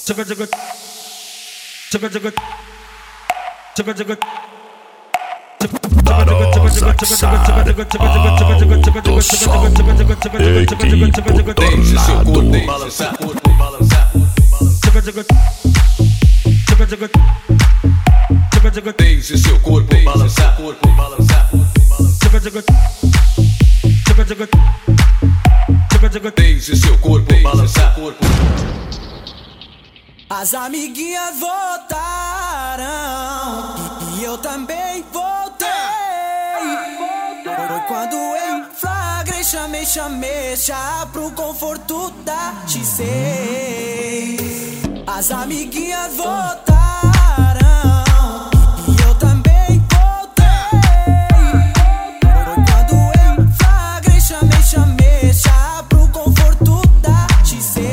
Deixe seu corpo balançar, corpo balançar. Deixe seu corpo balançar, corpo. As amiguinhas voltaram e eu também voltei. Foi quando eu flagrei, chamei já pro conforto da XC. As amiguinhas voltaram e eu também voltei. Foi quando eu flagrei, chamei já pro conforto da XC.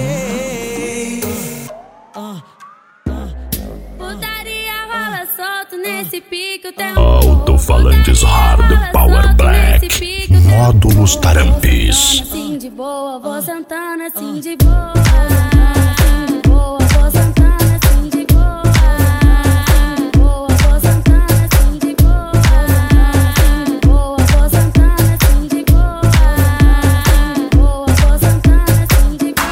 Putaria rola solto nesse pique. Alto-falantes Hard Power Black, módulos Tarampis. Assim de boa, vou sentando assim de boa. Assim de boa, vou sentando assim de boa. Boa, vou sentando assim de boa. Boa, vou sentando assim de boa. Boa, vou sentando assim de boa.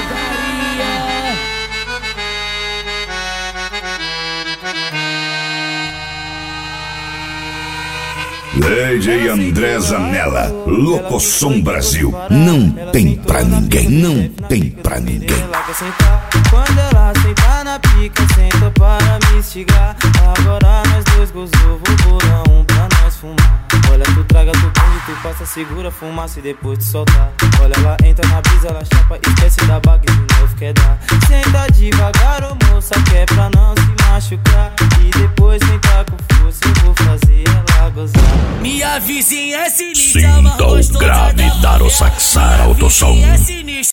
DJ André Zanella, Locosom Brasil. Não tem pra ninguém, não tem pra ninguém. Quando ela sentar na pica, senta para me instigar. Agora nós dois gozou, vou bolar um pra nós fumar. Olha, tu traga, tu prende, tu passa, segura, fumaça e depois te soltar. Olha, ela entra na brisa, ela chapa, esquece da baga e de novo quer dar. Senta devagar, ô moça, que é pra não se machucar. E depois sentar com força, eu vou fazer ela gozar. Minha vizinha é sinistra, Sinta o grave dar o saxar autosom.